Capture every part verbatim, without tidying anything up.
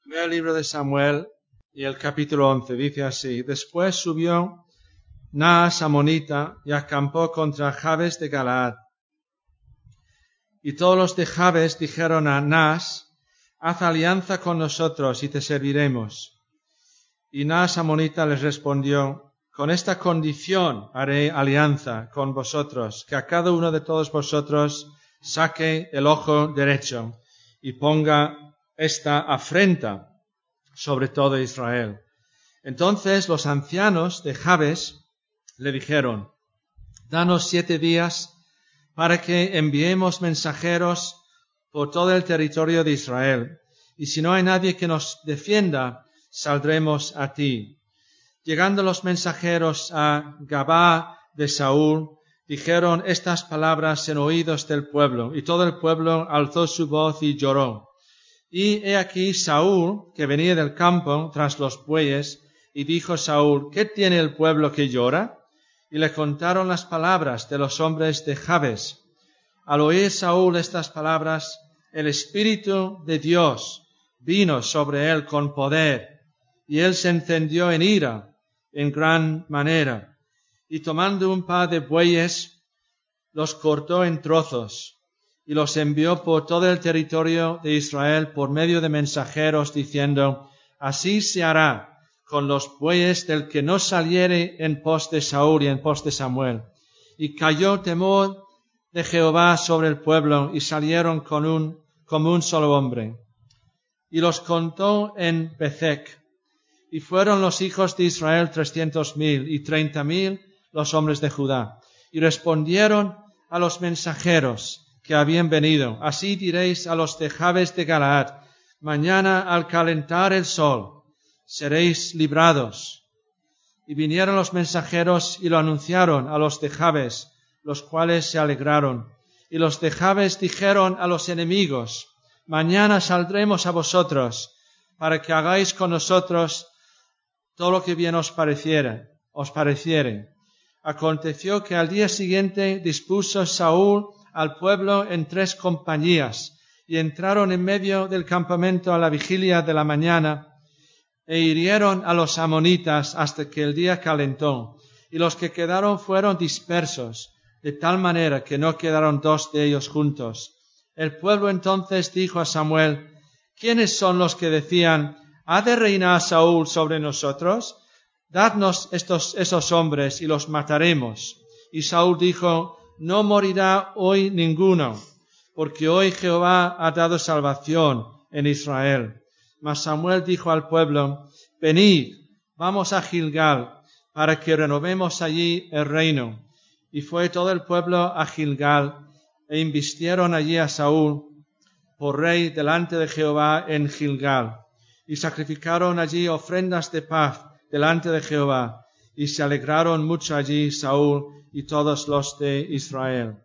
Primer libro de Samuel y el capítulo once dice así: Después subió Naas amonita y acampó contra Jabes de Galaad. Y todos los de Jabes dijeron a Naas: Haz alianza con nosotros y te serviremos. Y Naas amonita les respondió: Con esta condición haré alianza con vosotros, que a cada uno de todos vosotros saque el ojo derecho y ponga esta afrenta sobre todo Israel. Entonces los ancianos de Jabes le dijeron: Danos siete días para que enviemos mensajeros por todo el territorio de Israel, y si no hay nadie que nos defienda, saldremos a ti. Llegando los mensajeros a Gabaa de Saúl, dijeron estas palabras en oídos del pueblo, y todo el pueblo alzó su voz y lloró. Y he aquí Saúl, que venía del campo tras los bueyes, y dijo Saúl: ¿Qué tiene el pueblo que llora? Y le contaron las palabras de los hombres de Jabes. Al oír Saúl estas palabras, el Espíritu de Dios vino sobre él con poder, y él se encendió en ira en gran manera. Y tomando un par de bueyes, los cortó en trozos, y los envió por todo el territorio de Israel por medio de mensajeros, diciendo: Así se hará con los bueyes del que no saliere en pos de Saúl y en pos de Samuel. Y cayó temor de Jehová sobre el pueblo, y salieron con un, como un solo hombre. Y los contó en Bezec. Y fueron los hijos de Israel trescientos mil, y treinta mil los hombres de Judá. Y respondieron a los mensajeros que habían venido: Así diréis a los de Jabes de Galaad: Mañana al calentar el sol seréis librados. Y vinieron los mensajeros y lo anunciaron a los de Jabes, los cuales se alegraron. Y los de Jabes dijeron a los enemigos: Mañana saldremos a vosotros, para que hagáis con nosotros todo lo que bien os pareciera, os pareciere. Aconteció que al día siguiente dispuso Saúl al pueblo en tres compañías, y entraron en medio del campamento a la vigilia de la mañana, e hirieron a los amonitas hasta que el día calentó, y los que quedaron fueron dispersos, de tal manera que no quedaron dos de ellos juntos. El pueblo entonces dijo a Samuel: ¿Quiénes son los que decían: ¿Ha de reinar Saúl sobre nosotros? Dadnos estos, esos hombres y los mataremos. Y Saúl dijo: No morirá hoy ninguno, porque hoy Jehová ha dado salvación en Israel. Mas Samuel dijo al pueblo: Venid, vamos a Gilgal, para que renovemos allí el reino. Y fue todo el pueblo a Gilgal, e invistieron allí a Saúl por rey delante de Jehová en Gilgal. Y sacrificaron allí ofrendas de paz delante de Jehová, y se alegraron mucho allí Saúl y todos los de Israel.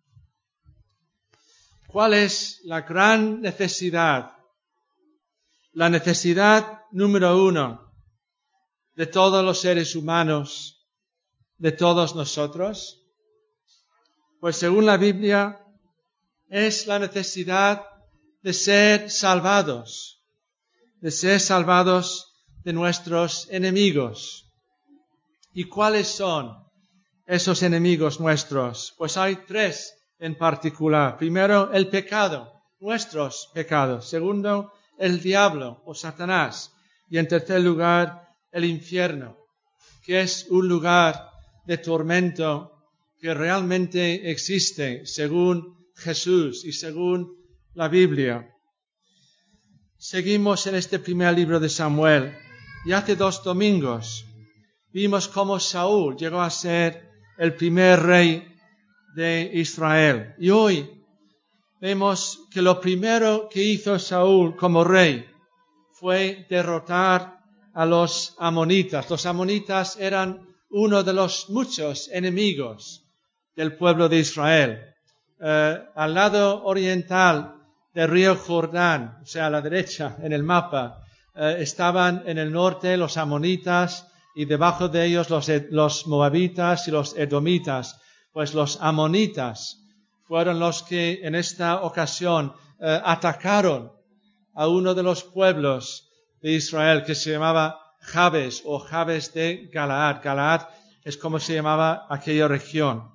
¿Cuál es la gran necesidad? La necesidad número uno de todos los seres humanos, de todos nosotros. Pues según la Biblia, es la necesidad de ser salvados, de ser salvados de nuestros enemigos. ¿Y cuáles son esos enemigos nuestros? Pues hay tres en particular. Primero, el pecado, nuestros pecados. Segundo, el diablo o Satanás. Y en tercer lugar, el infierno, que es un lugar de tormento que realmente existe según Jesús y según la Biblia. Seguimos en este primer libro de Samuel, y hace dos domingos vimos cómo Saúl llegó a ser el primer rey de Israel. Y hoy vemos que lo primero que hizo Saúl como rey fue derrotar a los amonitas. Los amonitas eran uno de los muchos enemigos del pueblo de Israel. Eh, al lado oriental del río Jordán, o sea, a la derecha en el mapa, eh, estaban en el norte los amonitas, y debajo de ellos los, los moabitas y los edomitas. Pues los amonitas fueron los que en esta ocasión eh, atacaron a uno de los pueblos de Israel que se llamaba Jabes o Jabes de Galaad. Galaad es como se llamaba aquella región.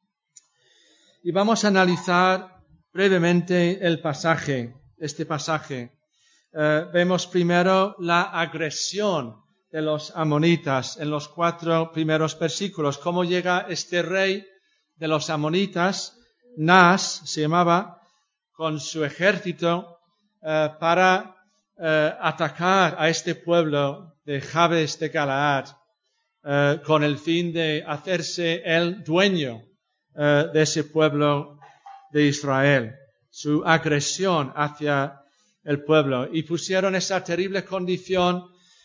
Y vamos a analizar brevemente el pasaje, este pasaje. Eh, vemos primero la agresión de los amonitas en los cuatro primeros versículos. Cómo llega este rey de los amonitas, Naas se llamaba, con su ejército eh, para eh, atacar a este pueblo de Jabes de Galaad eh, con el fin de hacerse el dueño eh, de ese pueblo de Israel. Su agresión hacia el pueblo. Y pusieron esa terrible condición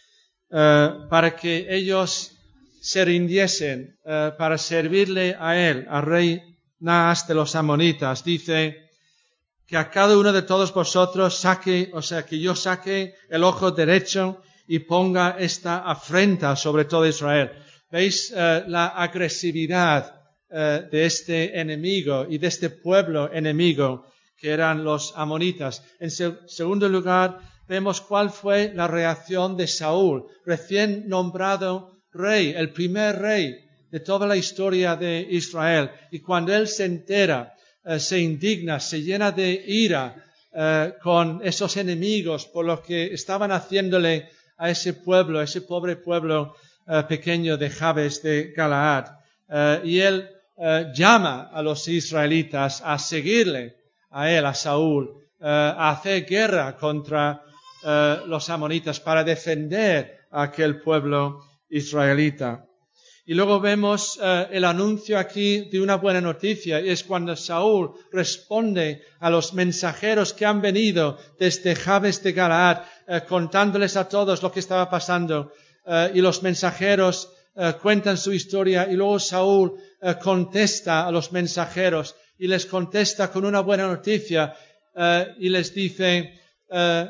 eh, para que ellos se rindiesen eh, para servirle a él, al rey Naas de los amonitas. Dice que a cada uno de todos vosotros saque, o sea, que yo saque el ojo derecho y ponga esta afrenta sobre todo Israel. ¿Veis eh, la agresividad eh, de este enemigo y de este pueblo enemigo que eran los amonitas? En se- segundo lugar, vemos cuál fue la reacción de Saúl, recién nombrado rey, el primer rey de toda la historia de Israel. Y cuando él se entera, eh, se indigna, se llena de ira eh, con esos enemigos por lo que estaban haciéndole a ese pueblo, a ese pobre pueblo eh, pequeño de Jabes de Galaad. Eh, y él eh, llama a los israelitas a seguirle, a él, a Saúl, eh, a hacer guerra contra eh, los amonitas para defender a aquel pueblo israelita. Y luego vemos eh, el anuncio aquí de una buena noticia, y es cuando Saúl responde a los mensajeros que han venido desde Jabes de Galaad, eh, contándoles a todos lo que estaba pasando, eh, y los mensajeros eh, cuentan su historia, y luego Saúl eh, contesta a los mensajeros, y les contesta con una buena noticia, eh, y les dice, eh,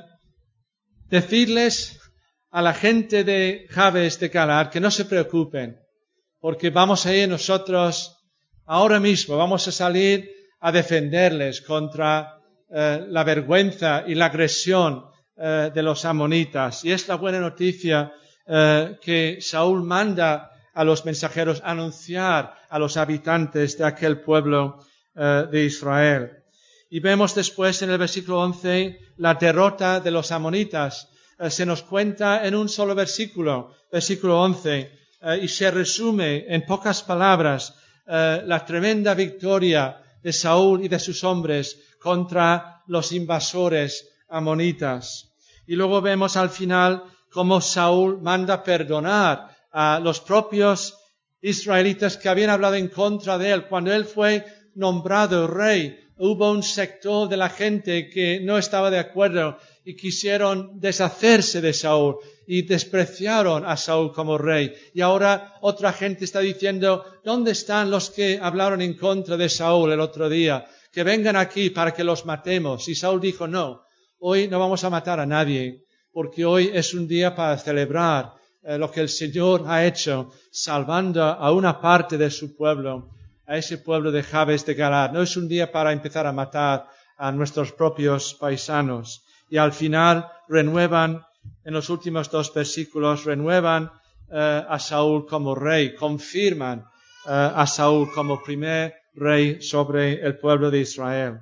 decidles a la gente de Jabes de Galaad que no se preocupen, porque vamos a ir nosotros ahora mismo, vamos a salir a defenderles contra eh, la vergüenza y la agresión eh, de los amonitas. Y es la buena noticia eh, que Saúl manda a los mensajeros anunciar a los habitantes de aquel pueblo eh, de Israel. Y vemos después en el versículo once la derrota de los amonitas. Eh, se nos cuenta en un solo versículo, versículo once, eh, y se resume en pocas palabras eh, la tremenda victoria de Saúl y de sus hombres contra los invasores amonitas. Y luego vemos al final cómo Saúl manda perdonar a los propios israelitas que habían hablado en contra de él. Cuando él fue nombrado rey, hubo un sector de la gente que no estaba de acuerdo y quisieron deshacerse de Saúl y despreciaron a Saúl como rey. Y ahora otra gente está diciendo, ¿dónde están los que hablaron en contra de Saúl el otro día? Que vengan aquí para que los matemos. Y Saúl dijo, no, hoy no vamos a matar a nadie, porque hoy es un día para celebrar eh, lo que el Señor ha hecho, salvando a una parte de su pueblo, a ese pueblo de Jabes de Galaad. No es un día para empezar a matar a nuestros propios paisanos. Y al final renuevan, en los últimos dos versículos, renuevan eh, a Saúl como rey, confirman eh, a Saúl como primer rey sobre el pueblo de Israel.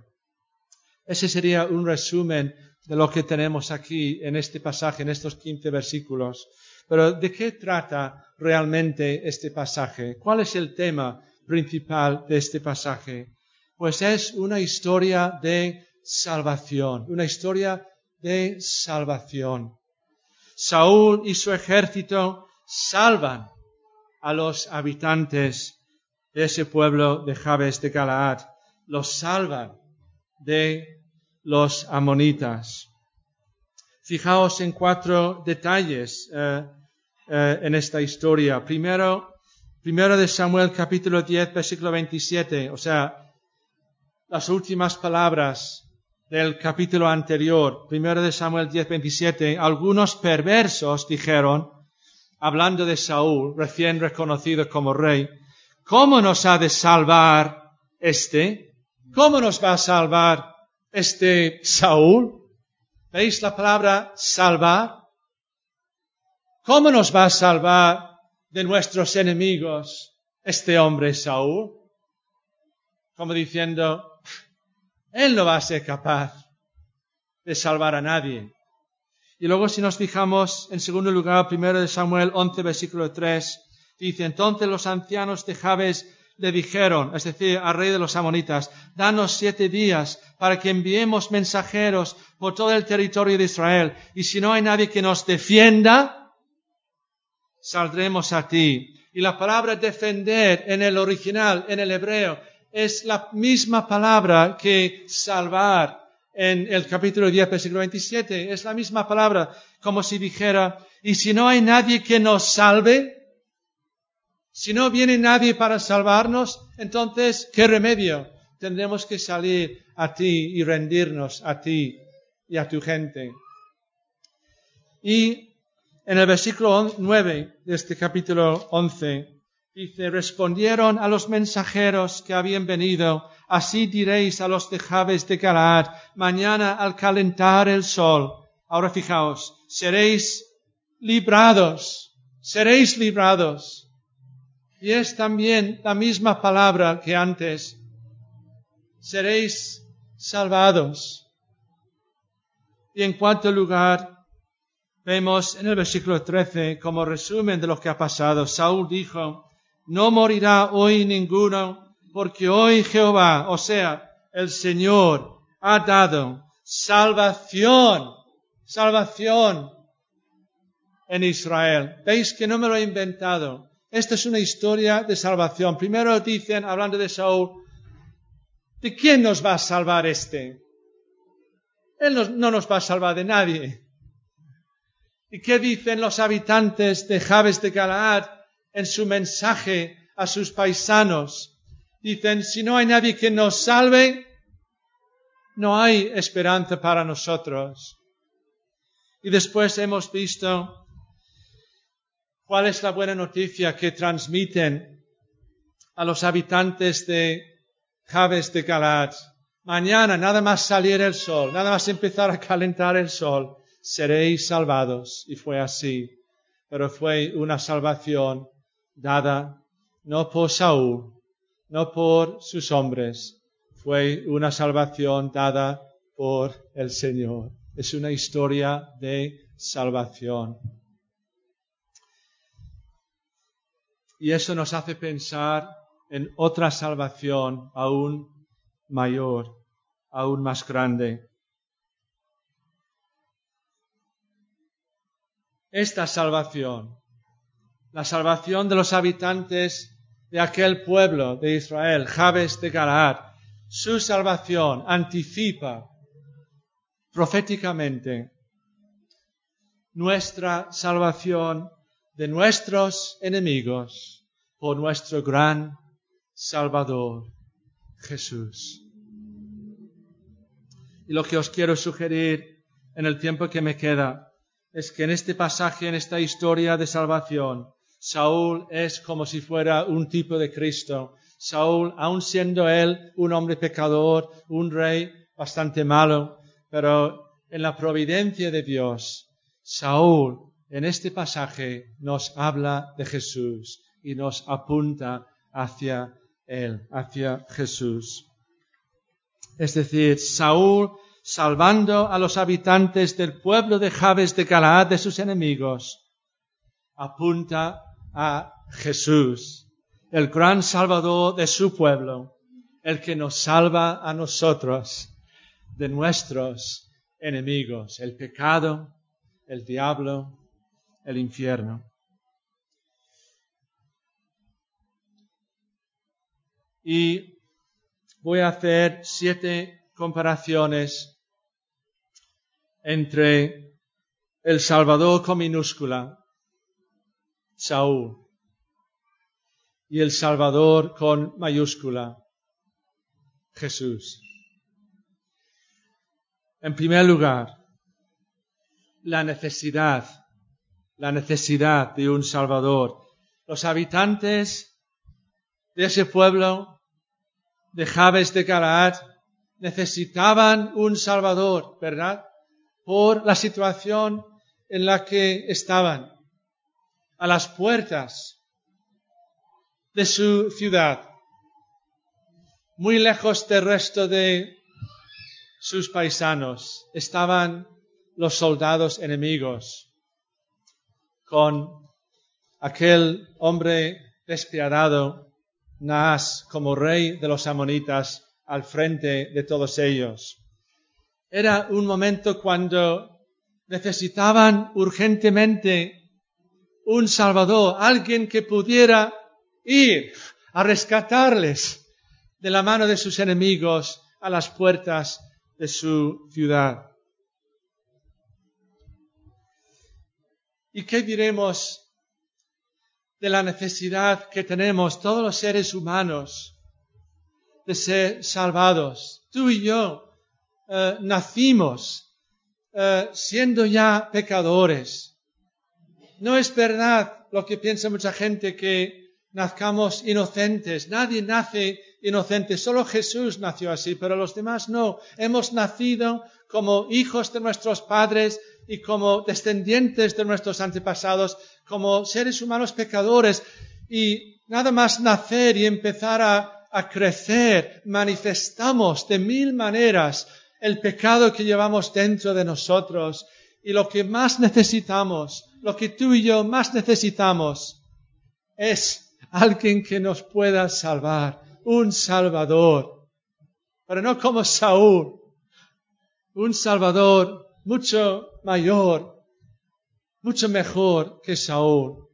Ese sería un resumen de lo que tenemos aquí en este pasaje, en estos quince versículos. Pero ¿de qué trata realmente este pasaje? ¿Cuál es el tema principal de este pasaje? Pues es una historia de salvación, una historia de salvación. Saúl y su ejército salvan a los habitantes de ese pueblo de Jabes de Galaad, los salvan de los amonitas. Fijaos en cuatro detalles eh, eh, en esta historia. Primero, primero de Samuel capítulo diez, versículo veintisiete, o sea, las últimas palabras del capítulo anterior. Primero de Samuel diez, veintisiete, algunos perversos dijeron, hablando de Saúl, recién reconocido como rey, ¿cómo nos ha de salvar este? ¿Cómo nos va a salvar este Saúl? ¿Veis la palabra salvar? ¿Cómo nos va a salvar de nuestros enemigos este hombre Saúl? Como diciendo, él no va a ser capaz de salvar a nadie. Y luego si nos fijamos, en segundo lugar, primero de Samuel once, versículo tres, dice, entonces los ancianos de Jabes le dijeron, es decir, al rey de los amonitas, danos siete días para que enviemos mensajeros por todo el territorio de Israel, y si no hay nadie que nos defienda, saldremos a ti. Y la palabra defender en el original, en el hebreo, es la misma palabra que salvar en el capítulo diez, versículo veintisiete. Es la misma palabra, como si dijera, y si no hay nadie que nos salve, si no viene nadie para salvarnos, entonces, ¿qué remedio? Tendremos que salir a ti y rendirnos a ti y a tu gente. Y en el versículo nueve de este capítulo once, dice, respondieron a los mensajeros que habían venido, así diréis a los de Jabes de Galaad, mañana al calentar el sol. Ahora fijaos, seréis librados, seréis librados. Y es también la misma palabra que antes, seréis salvados. Y en cuarto lugar, vemos en el versículo trece, como resumen de lo que ha pasado, Saúl dijo, no morirá hoy ninguno, porque hoy Jehová, o sea, el Señor, ha dado salvación, salvación en Israel. ¿Veis que no me lo he inventado? Esta es una historia de salvación. Primero dicen, hablando de Saúl, ¿de quién nos va a salvar este? Él no, no nos va a salvar de nadie. ¿Y qué dicen los habitantes de Jabes de Galaad en su mensaje a sus paisanos? Dicen, si no hay nadie que nos salve, no hay esperanza para nosotros. Y después hemos visto cuál es la buena noticia que transmiten a los habitantes de Jabes de Galaad. Mañana, nada más salir el sol, nada más empezar a calentar el sol, seréis salvados. Y fue así. Pero fue una salvación dada no por Saúl, no por sus hombres. Fue una salvación dada por el Señor. Es una historia de salvación. Y eso nos hace pensar en otra salvación aún mayor, aún más grande. Esta salvación, la salvación de los habitantes de aquel pueblo de Israel, Jabes de Galaad, su salvación anticipa proféticamente nuestra salvación de nuestros enemigos por nuestro gran Salvador, Jesús. Y lo que os quiero sugerir en el tiempo que me queda es que en este pasaje, en esta historia de salvación, Saúl es como si fuera un tipo de Cristo. Saúl, aun siendo él un hombre pecador, un rey bastante malo, pero en la providencia de Dios, Saúl en este pasaje nos habla de Jesús y nos apunta hacia él, hacia Jesús. Es decir, Saúl, salvando a los habitantes del pueblo de Jabes de Galaad de sus enemigos, apunta a Jesús, el gran Salvador de su pueblo, el que nos salva a nosotros de nuestros enemigos, el pecado, el diablo, el infierno. Y voy a hacer siete comparaciones entre el Salvador con minúscula, Saúl, y el Salvador con mayúscula, Jesús. En primer lugar, la necesidad, la necesidad de un Salvador. Los habitantes de ese pueblo de Jabes de Galaad necesitaban un Salvador, ¿verdad? por la situación en la que estaban, a las puertas de su ciudad, muy lejos del resto de sus paisanos, estaban los soldados enemigos, con aquel hombre despiadado, Naas, como rey de los amonitas, al frente de todos ellos. Era un momento cuando necesitaban urgentemente un salvador, alguien que pudiera ir a rescatarles de la mano de sus enemigos a las puertas de su ciudad. ¿Y qué diremos de la necesidad que tenemos todos los seres humanos de ser salvados? Tú y yo eh, nacimos eh, siendo ya pecadores. No es verdad lo que piensa mucha gente, que nazcamos inocentes. Nadie nace inocente, solo Jesús nació así, pero los demás no. Hemos nacido como hijos de nuestros padres y como descendientes de nuestros antepasados, como seres humanos pecadores. Y nada más nacer y empezar a, a crecer, manifestamos de mil maneras el pecado que llevamos dentro de nosotros. Y lo que más necesitamos, lo que tú y yo más necesitamos, es alguien que nos pueda salvar, un Salvador. Pero no como Saúl, un Salvador mucho mayor, mucho mejor que Saúl.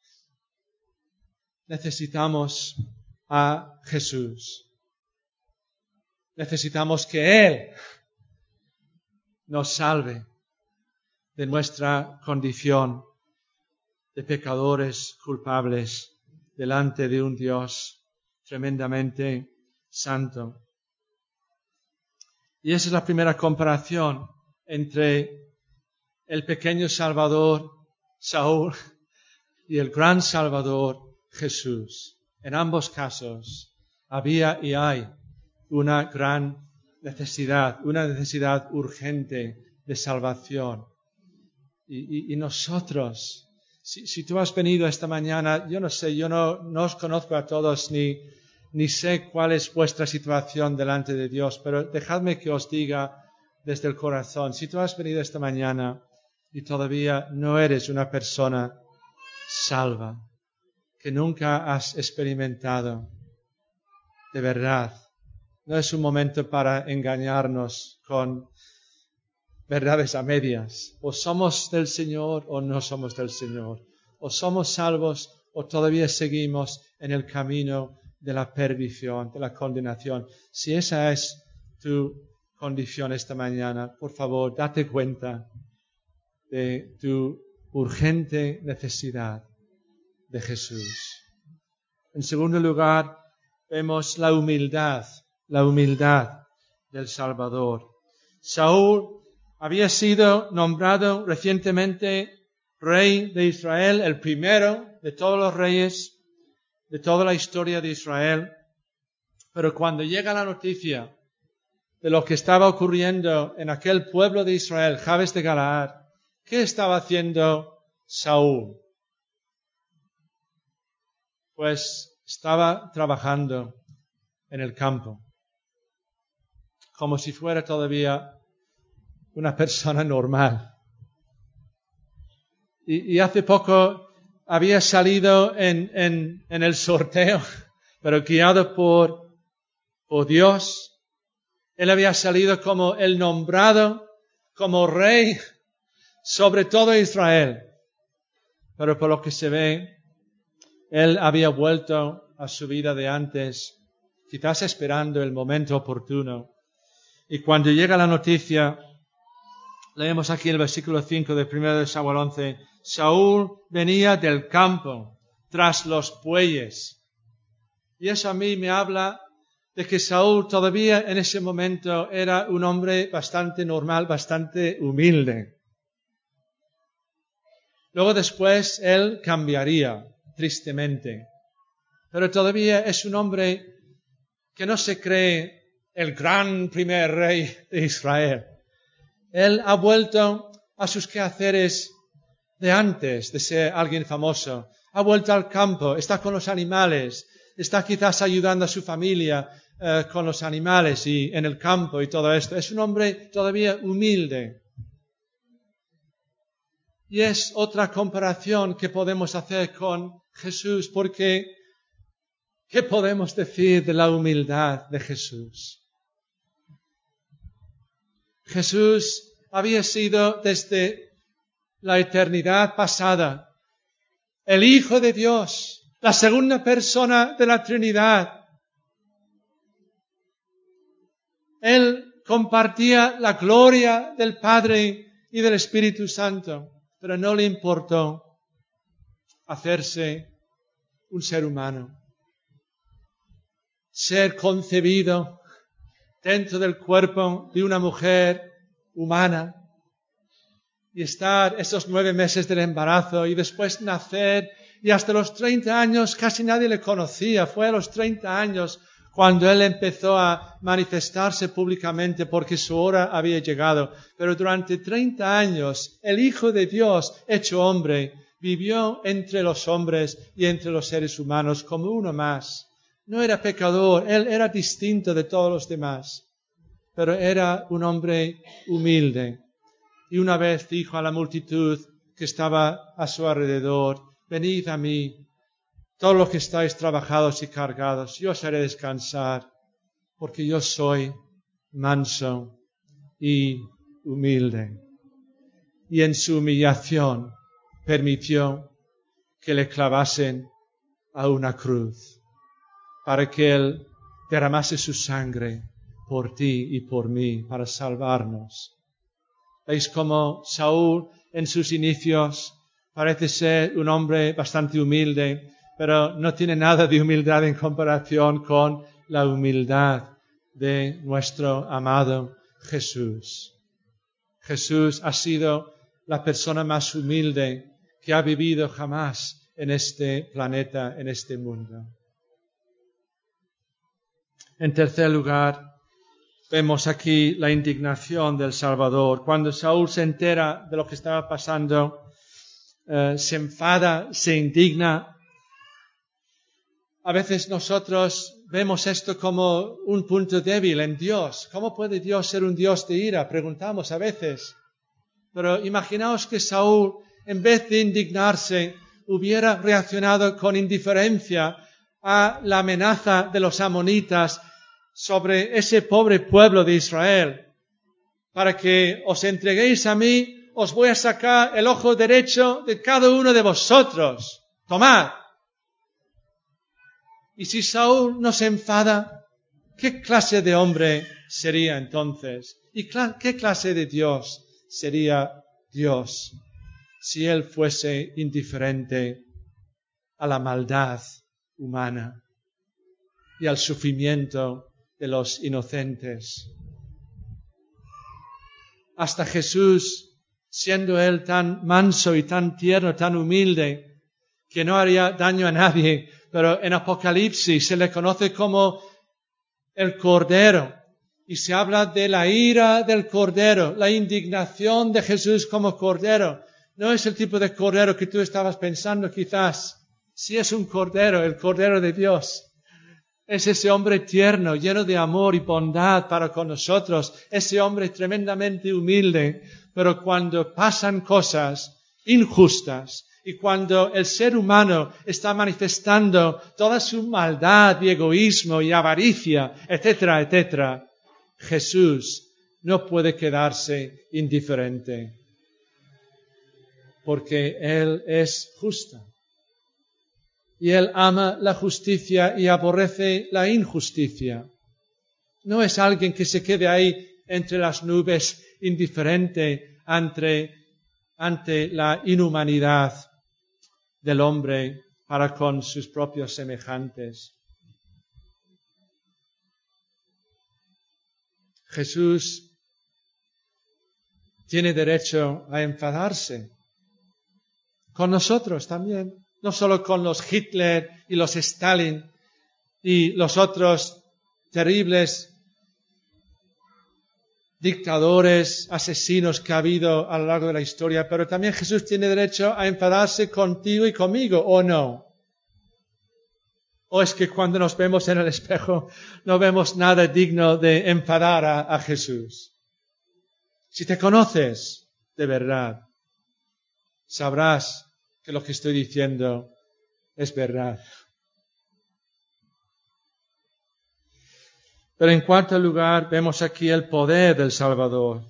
Necesitamos a Jesús. Necesitamos que Él nos salve de nuestra condición de pecadores culpables delante de un Dios tremendamente santo. Y esa es la primera comparación entre el pequeño Salvador, Saúl, y el gran Salvador, Jesús. En ambos casos había y hay una gran necesidad, una necesidad urgente de salvación. Y, y, y nosotros, si, si tú has venido esta mañana, yo no sé, yo no, no os conozco a todos ni, ni sé cuál es vuestra situación delante de Dios, pero dejadme que os diga desde el corazón, si tú has venido esta mañana y todavía no eres una persona salva, que nunca has experimentado de verdad, no es un momento para engañarnos con verdades a medias. O somos del Señor o no somos del Señor. O somos salvos o todavía seguimos en el camino de la perdición, de la condenación. Si esa es tu condición esta mañana, por favor, date cuenta de tu urgente necesidad de Jesús. En segundo lugar, vemos la humildad, la humildad del Salvador. Saúl había sido nombrado recientemente rey de Israel, el primero de todos los reyes de toda la historia de Israel. Pero cuando llega la noticia de lo que estaba ocurriendo en aquel pueblo de Israel, Jabes de Galaad, ¿qué estaba haciendo Saúl? Pues estaba trabajando en el campo, como si fuera todavía una persona normal. Y, y hace poco había salido en, en, en el sorteo, pero guiado por, por Dios. Él había salido como el nombrado, como rey sobre todo Israel. Pero por lo que se ve, él había vuelto a su vida de antes, quizás esperando el momento oportuno. Y cuando llega la noticia, leemos aquí el versículo cinco de primero de Samuel once, Saúl venía del campo tras los bueyes. Y eso a mí me habla de que Saúl todavía en ese momento era un hombre bastante normal, bastante humilde. Luego después él cambiaría, tristemente. Pero todavía es un hombre que no se cree el gran primer rey de Israel. Él ha vuelto a sus quehaceres de antes de ser alguien famoso. Ha vuelto al campo, está con los animales, está quizás ayudando a su familia eh, con los animales y en el campo y todo esto. Es un hombre todavía humilde. Y es otra comparación que podemos hacer con Jesús, porque ¿qué podemos decir de la humildad de Jesús? Jesús había sido desde la eternidad pasada el Hijo de Dios, la segunda persona de la Trinidad. Él compartía la gloria del Padre y del Espíritu Santo, pero no le importó hacerse un ser humano, ser concebido dentro del cuerpo de una mujer humana y estar esos nueve meses del embarazo y después nacer, y hasta los treinta años casi nadie le conocía. Fue a los treinta años cuando él empezó a manifestarse públicamente porque su hora había llegado. Pero durante treinta años el Hijo de Dios, hecho hombre, vivió entre los hombres y entre los seres humanos como uno más. No era pecador, él era distinto de todos los demás, pero era un hombre humilde. Y una vez dijo a la multitud que estaba a su alrededor: venid a mí, todos los que estáis trabajados y cargados, yo os haré descansar, porque yo soy manso y humilde. Y en su humillación permitió que le clavasen a una cruz, para que él derramase su sangre por ti y por mí, para salvarnos. ¿Veis cómo Saúl en sus inicios parece ser un hombre bastante humilde, pero no tiene nada de humildad en comparación con la humildad de nuestro amado Jesús? Jesús ha sido la persona más humilde que ha vivido jamás en este planeta, en este mundo. En tercer lugar, vemos aquí la indignación del Salvador. Cuando Saúl se entera de lo que estaba pasando, eh, se enfada, se indigna. A veces nosotros vemos esto como un punto débil en Dios. ¿Cómo puede Dios ser un Dios de ira? Preguntamos a veces. Pero imaginaos que Saúl, en vez de indignarse, hubiera reaccionado con indiferencia a la amenaza de los amonitas sobre ese pobre pueblo de Israel. Para que os entreguéis a mí, os voy a sacar el ojo derecho de cada uno de vosotros. Tomad. Y si Saúl no se enfada, ¿qué clase de hombre sería entonces? ¿Y qué clase de Dios sería Dios si él fuese indiferente a la maldad humana y al sufrimiento de los inocentes? Hasta Jesús, siendo él tan manso y tan tierno, tan humilde, que no haría daño a nadie, pero en Apocalipsis se le conoce como el Cordero, y se habla de la ira del Cordero, la indignación de Jesús como Cordero. No es el tipo de Cordero que tú estabas pensando quizás. Sí es un Cordero, el Cordero de Dios. Es ese hombre tierno, lleno de amor y bondad para con nosotros, ese hombre tremendamente humilde, pero cuando pasan cosas injustas y cuando el ser humano está manifestando toda su maldad y egoísmo y avaricia, etcétera, etcétera, Jesús no puede quedarse indiferente, porque Él es justo. Y Él ama la justicia y aborrece la injusticia. No es alguien que se quede ahí entre las nubes, indiferente ante, ante la inhumanidad del hombre para con sus propios semejantes. Jesús tiene derecho a enfadarse con nosotros también. No solo con los Hitler y los Stalin y los otros terribles dictadores, asesinos que ha habido a lo largo de la historia, pero también Jesús tiene derecho a enfadarse contigo y conmigo, ¿o no? ¿O es que cuando nos vemos en el espejo no vemos nada digno de enfadar a, a Jesús? Si te conoces de verdad, sabrás que lo que estoy diciendo es verdad. Pero en cuarto lugar, vemos aquí el poder del Salvador.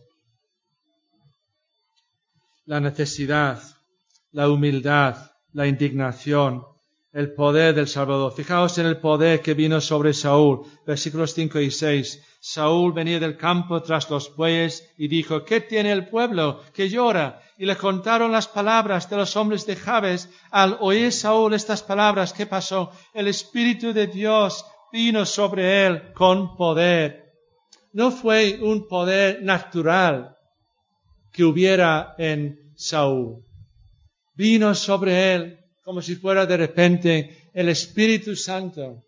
La necesidad, la humildad, la indignación, el poder del Salvador. Fijaos en el poder que vino sobre Saúl. Versículos cinco y seis. Saúl venía del campo tras los bueyes y dijo, ¿qué tiene el pueblo que llora? Y le contaron las palabras de los hombres de Jabes. Al oír Saúl estas palabras, ¿qué pasó? El Espíritu de Dios vino sobre él con poder. No fue un poder natural que hubiera en Saúl. Vino sobre él como si fuera de repente el Espíritu Santo.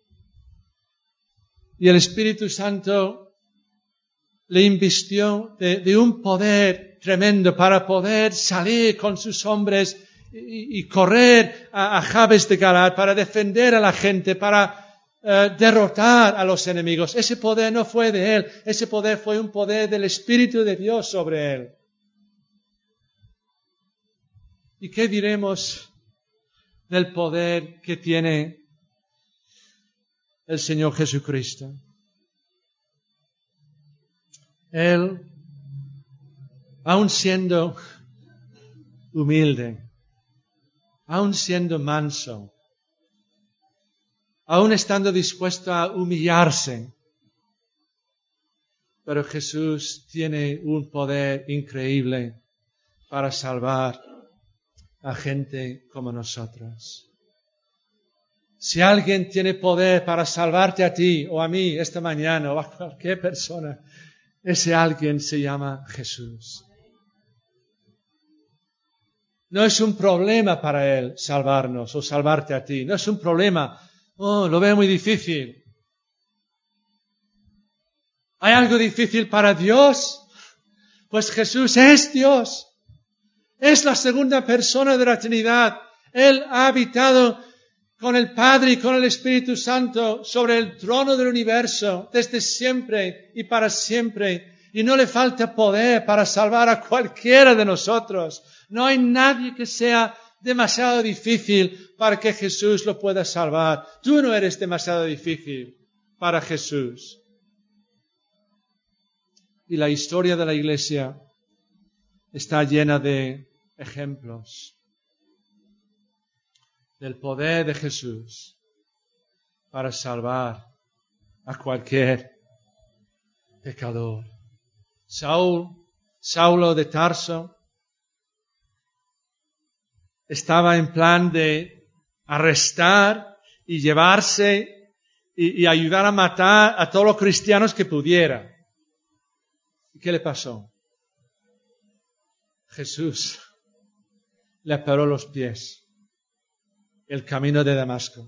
Y el Espíritu Santo le invistió de, de un poder tremendo para poder salir con sus hombres y, y correr a, a Jabes de Galaad para defender a la gente, para Uh, derrotar a los enemigos. Ese poder no fue de él, ese poder fue un poder del Espíritu de Dios sobre él. ¿Y qué diremos del poder que tiene el Señor Jesucristo? Él, aun siendo humilde, aun siendo manso, aún estando dispuesto a humillarse. Pero Jesús tiene un poder increíble para salvar a gente como nosotros. Si alguien tiene poder para salvarte a ti o a mí esta mañana o a cualquier persona, ese alguien se llama Jesús. No es un problema para Él salvarnos o salvarte a ti. No es un problema. Oh, lo veo muy difícil. ¿Hay algo difícil para Dios? Pues Jesús es Dios. Es la segunda persona de la Trinidad. Él ha habitado con el Padre y con el Espíritu Santo sobre el trono del universo desde siempre y para siempre. Y no le falta poder para salvar a cualquiera de nosotros. No hay nadie que sea demasiado difícil para que Jesús lo pueda salvar. Tú no eres demasiado difícil para Jesús. Y la historia de la Iglesia está llena de ejemplos del poder de Jesús para salvar a cualquier pecador. Saúl, Saulo de Tarso, estaba en plan de arrestar y llevarse y, y ayudar a matar a todos los cristianos que pudiera. ¿Y qué le pasó? Jesús le paró los pies, el camino de Damasco,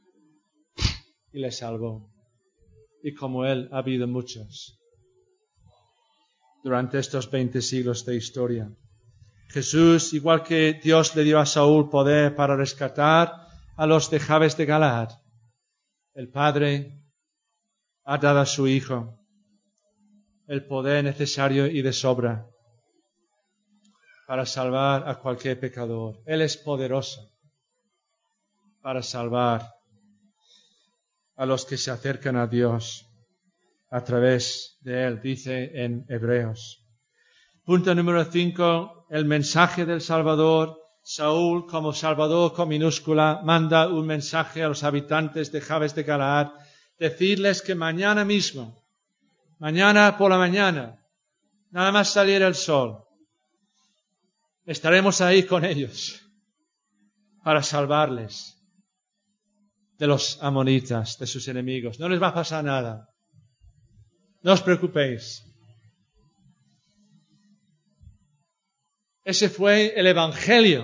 y le salvó. Y como él ha habido muchos durante estos veinte siglos de historia. Jesús, igual que Dios le dio a Saúl poder para rescatar a los de Jabes de Galaad, el Padre ha dado a su Hijo el poder necesario y de sobra para salvar a cualquier pecador. Él es poderoso para salvar a los que se acercan a Dios a través de Él, dice en Hebreos. Punto número cinco, el mensaje del Salvador. Saúl, como Salvador con minúscula, manda un mensaje a los habitantes de Jabes de Galaad, decirles que mañana mismo, mañana por la mañana, nada más salir el sol, estaremos ahí con ellos para salvarles de los amonitas, de sus enemigos. No les va a pasar nada. No os preocupéis. Ese fue el evangelio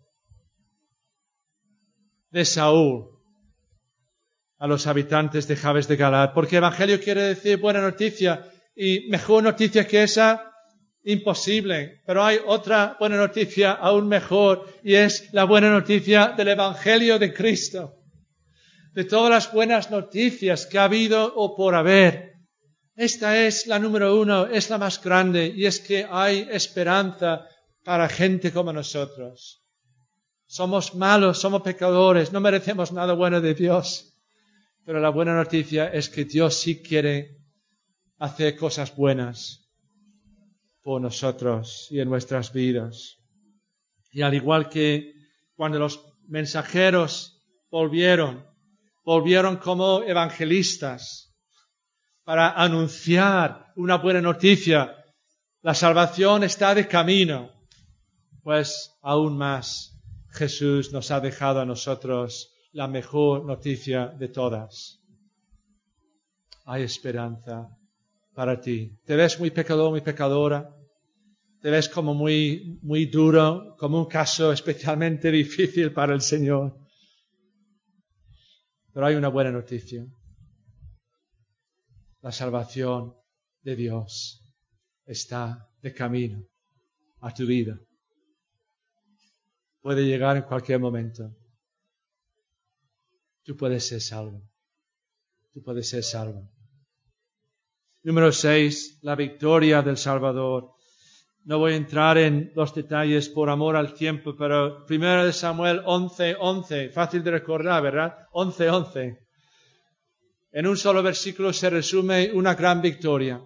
de Saúl a los habitantes de Jabes de Galaad. Porque evangelio quiere decir buena noticia, Y mejor noticia que esa, imposible. Pero hay otra buena noticia aún mejor, y es la buena noticia del Evangelio de Cristo. De todas las buenas noticias que ha habido o por haber, esta es la número uno, es la más grande, y es que hay esperanza para gente como nosotros. Somos malos, somos pecadores, no merecemos nada bueno de Dios. Pero la buena noticia es que Dios sí quiere hacer cosas buenas por nosotros y en nuestras vidas. Y al igual que cuando los mensajeros volvieron, volvieron como evangelistas para anunciar una buena noticia, la salvación está de camino, pues aún más Jesús nos ha dejado a nosotros la mejor noticia de todas. Hay esperanza para ti. Te ves muy pecador, muy pecadora. Te ves como muy, muy duro, como un caso especialmente difícil para el Señor. Pero hay una buena noticia. La salvación de Dios está de camino a tu vida. Puede llegar en cualquier momento. Tú puedes ser salvo. Tú puedes ser salvo. Número seis, la victoria del Salvador. No voy a entrar en los detalles por amor al tiempo, pero primero de Samuel once, once, fácil de recordar, ¿verdad? once, once. En un solo versículo se resume una gran victoria.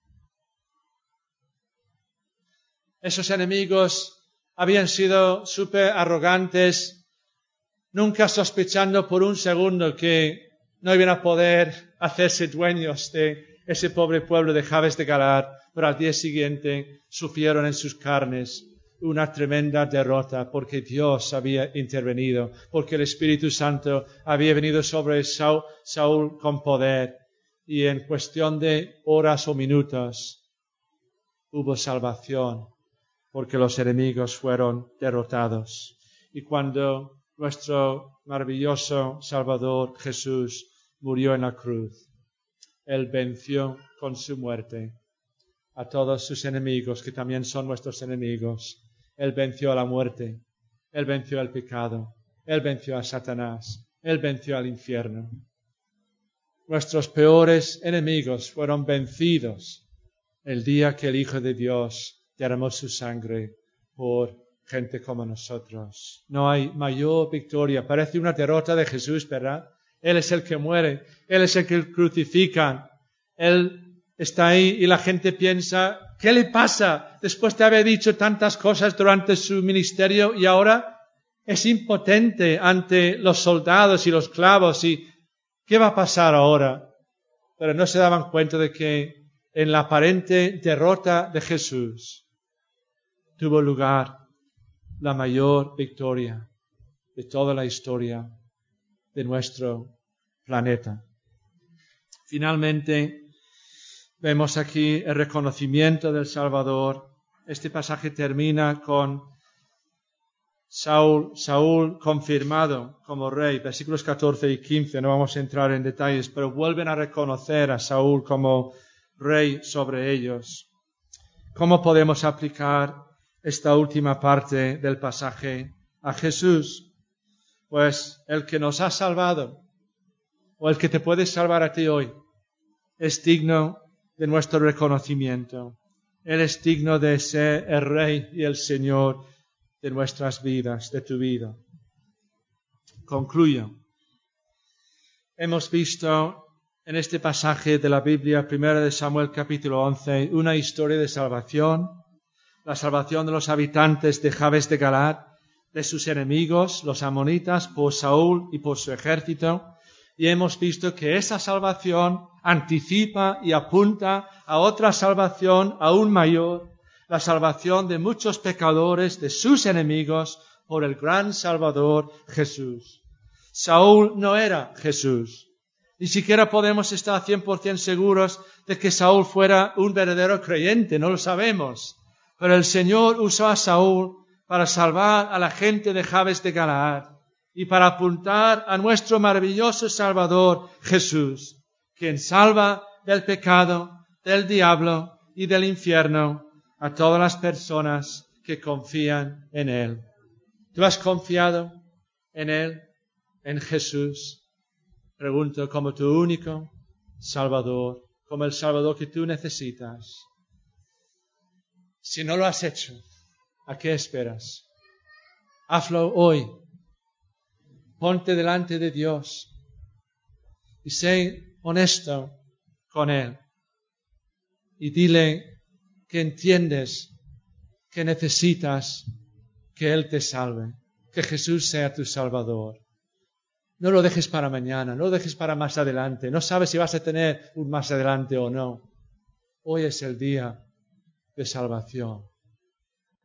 Esos enemigos habían sido súper arrogantes, nunca sospechando por un segundo que no iban a poder hacerse dueños de ese pobre pueblo de Jabes de Galaad, pero al día siguiente sufrieron en sus carnes una tremenda derrota porque Dios había intervenido, porque el Espíritu Santo había venido sobre Saúl, Saúl con poder, y en cuestión de horas o minutos hubo salvación porque los enemigos fueron derrotados. Y cuando nuestro maravilloso Salvador Jesús murió en la cruz, Él venció con su muerte a todos sus enemigos, que también son nuestros enemigos. Él venció a la muerte, Él venció al pecado, Él venció a Satanás, Él venció al infierno. Nuestros peores enemigos fueron vencidos el día que el Hijo de Dios derramó su sangre por gente como nosotros. No hay mayor victoria. Parece una derrota de Jesús, ¿verdad? Él es el que muere, Él es el que crucifican. Él está ahí y la gente piensa, ¿qué le pasa después de haber dicho tantas cosas durante su ministerio y ahora es impotente ante los soldados y los clavos? ¿Y qué va a pasar ahora? Pero no se daban cuenta de que en la aparente derrota de Jesús tuvo lugar la mayor victoria de toda la historia de nuestro planeta. Finalmente, vemos aquí el reconocimiento del Salvador. Este pasaje termina con Saúl, Saúl confirmado como rey, versículos catorce y quince, no vamos a entrar en detalles, pero vuelven a reconocer a Saúl como rey sobre ellos. ¿Cómo podemos aplicar esta última parte del pasaje a Jesús? Pues el que nos ha salvado, o el que te puede salvar a ti hoy, es digno de nuestro reconocimiento. Él es digno de ser el Rey y el Señor de nuestras vidas, de tu vida. Concluyo. Hemos visto en este pasaje de la Biblia, primero de Samuel capítulo once, una historia de salvación, la salvación de los habitantes de Jabes de Galaad, de sus enemigos, los amonitas, por Saúl y por su ejército, y hemos visto que esa salvación anticipa y apunta a otra salvación aún mayor, la salvación de muchos pecadores, de sus enemigos, por el gran Salvador Jesús. Saúl no era Jesús. Ni siquiera podemos estar cien por ciento seguros de que Saúl fuera un verdadero creyente, no lo sabemos. Pero el Señor usó a Saúl para salvar a la gente de Jabes de Galaad y para apuntar a nuestro maravilloso Salvador Jesús, quien salva del pecado, del diablo y del infierno a todas las personas que confían en Él. ¿Tú has confiado en Él, en Jesús? Pregunto, como tu único Salvador, como el Salvador que tú necesitas. Si no lo has hecho, ¿a qué esperas? Hazlo hoy. Ponte delante de Dios y sé honesto con Él. Y dile que entiendes que necesitas que Él te salve, que Jesús sea tu Salvador. No lo dejes para mañana, no lo dejes para más adelante. No sabes si vas a tener un más adelante o no. Hoy es el día de salvación.